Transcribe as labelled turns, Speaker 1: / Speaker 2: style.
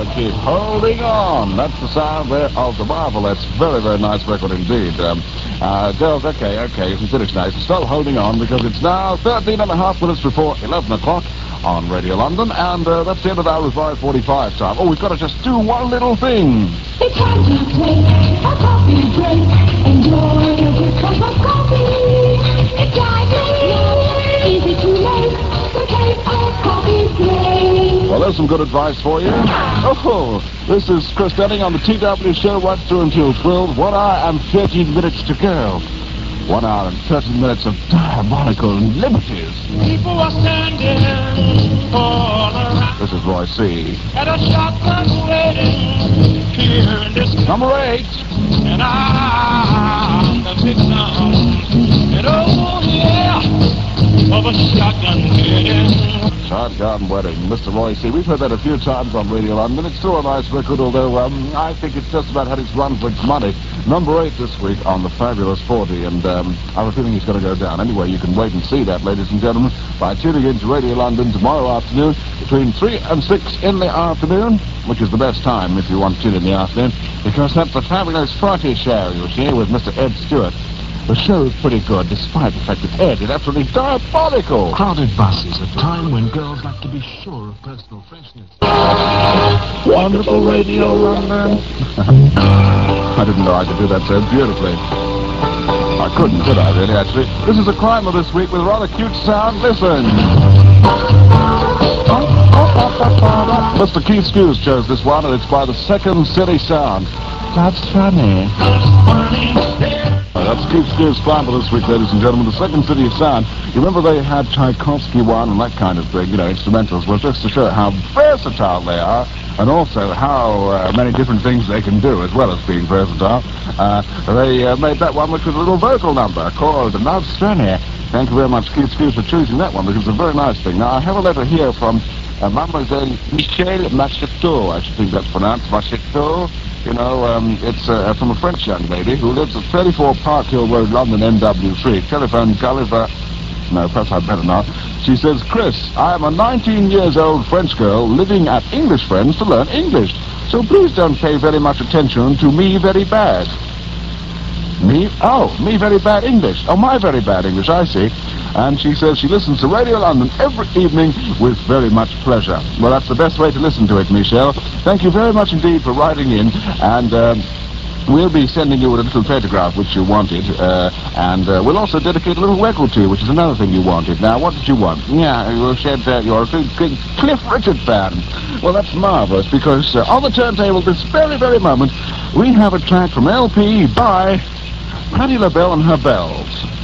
Speaker 1: Keep Holding On. That's the sound there of the Marvelettes. Very, very nice record indeed. Girls, okay, you can finish now. Still holding on because it's now 13.5 minutes before 11 o'clock on Radio London, and that's the end of our Revive 45 time. Oh, we've got to just do one little thing.
Speaker 2: It's time to take a coffee break. Enjoy a good cup of coffee. It's lively, easy to make. So take a coffee break.
Speaker 1: Well, there's some good advice for you. Oh, this is Chris Denning on the TW show right through until 12. 1 hour and 13 minutes to go. 1 hour and 13 minutes of diabolical liberties.
Speaker 3: People are standing all around.
Speaker 1: This is Roy C.
Speaker 3: At a shotgun wedding here in this
Speaker 1: Number 8.
Speaker 3: and I'm the victim. And oh yeah, of a shotgun wedding.
Speaker 1: Shotgun Wedding, Mr. Roy C. We've heard that a few times on Radio London. It's still a nice record, although I think it's just about had its run for its money. Number 8 this week on the Fabulous 40, and I have a feeling he's going to go down. Anyway, you can wait and see that, ladies and gentlemen, by tuning in to Radio London tomorrow afternoon between 3 and 6 in the afternoon, which is the best time if you want to tune in the afternoon, because that's the Fabulous 40 show, you see, with Mr. Ed Stewart. The show is pretty good, despite the fact that Ed is absolutely diabolical.
Speaker 4: Crowded buses, a time when girls like to be sure of personal freshness.
Speaker 1: Wonderful Radio London. I didn't know I could do that so beautifully. I couldn't, could I, really, actually? This is a Climber this week with a rather cute sound. Listen. Mr. Keith Hughes chose this one, and it's by the Second City Sound. That's funny. That's Keith Hughes' Climber this week, ladies and gentlemen. The Second City Sound. You remember they had Tchaikovsky one and that kind of thing, you know, instrumentals. Well, just to show how versatile they are, and also how many different things they can do, as well as being versatile. They made that one, which was a little vocal number called Love Sunny. Thank you very much, Keith Hughes, for choosing that one, because it's a very nice thing. Now, I have a letter here from Mademoiselle Michelle Macheteau. I should think that's pronounced Macheteau. You know, it's from a French young lady who lives at 34 Park Hill Road, London, NW3. Telephone Gulliver. No, perhaps I'd better not. She says, Chris, I am a 19-years-old French girl living at English friends to learn English. So please don't pay very much attention to me very bad. Me? Oh, me very bad English. Oh, my very bad English, I see. And she says she listens to Radio London every evening with very much pleasure. Well, that's the best way to listen to it, Michelle. Thank you very much indeed for writing in, and we'll be sending you a little photograph which you wanted, and we'll also dedicate a little record to you, which is another thing you wanted. Now, what did you want? Yeah, you said you're a big Cliff Richard fan. Well, that's marvellous, because on the turntable this very, very moment, we have a track from LP by Patti LaBelle and Her Bells.